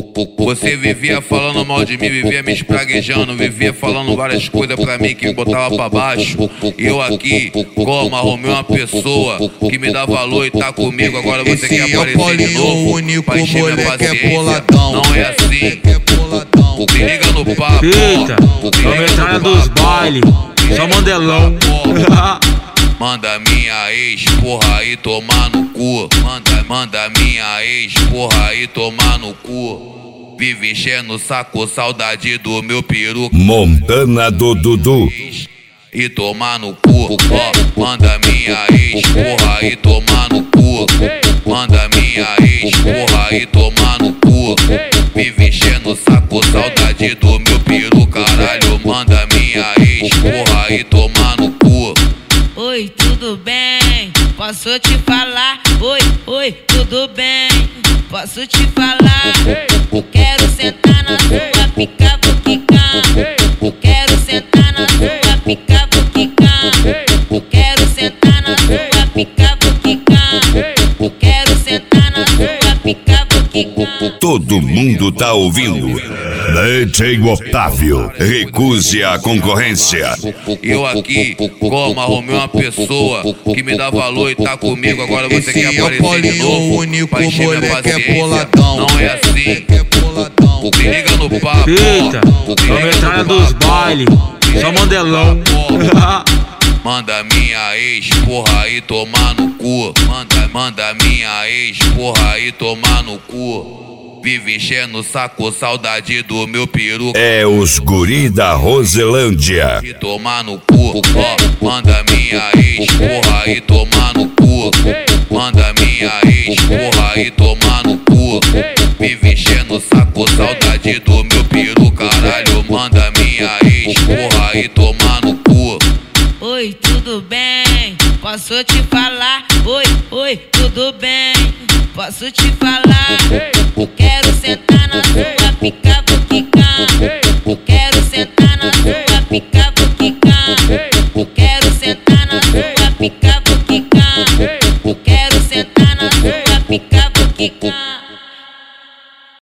Você vivia falando mal de mim, vivia me espraguejando, vivia falando várias coisas pra mim que me botava pra baixo. E eu aqui, como arrumei uma pessoa que me dá valor e tá comigo. Agora você quer aparecer de novo pra encher minha paciência. Não é assim, se liga no papo. Eita, comentário dos bailes, só mandelão. Manda minha ex, porra, aí tomar no cu. Manda minha ex, porra, aí tomar no cu. Vive enchendo o saco, saudade do meu peru. Montana do Dudu. E tomar no cu, ó. Manda minha ex, porra, aí tomar no cu. Manda minha ex, porra, aí tomar no cu. Vive enchendo o saco, saudade do meu peru, caralho. Manda minha ex, porra, aí tomar no cu. Oi, tudo bem? Posso te falar? Oi, tudo bem? Posso te falar? Quero sentar na sua pica, vou quicar. Quero sentar na sua pica, vou quicar. Quero sentar na sua pica, vou quicar. Quero sentar na sua pica, vou quicar. Todo mundo tá ouvindo. DJ Otávio, recuse a concorrência. Eu aqui, como arrumei uma pessoa que me dá valor e tá comigo. Agora você quer aparecer de novo pra encher minha paciência. Não é assim, se liga no papo. Eita, comentário dos bailes, só mandelão. Manda minha ex, porra, aí tomar no cu. Manda minha ex, porra, aí tomar no cu. Vive enchendo o saco, saudade do meu peru. É os guri da Roselândia. E tomar no cu, ó. Manda minha ex, porra, aí tomar no cu. Manda minha ex, porra, aí tomar no cu. Vive enchendo o saco, saudade do meu peru, caralho. Manda minha ex, porra, aí tomar no cu. Oi, tudo bem? Posso te falar? Oi, tudo bem? Posso te falar? Quero sentar na sua pica, vou quicar. Quero sentar na sua pica, vou quicar. Quero sentar na sua pica, vou quicar.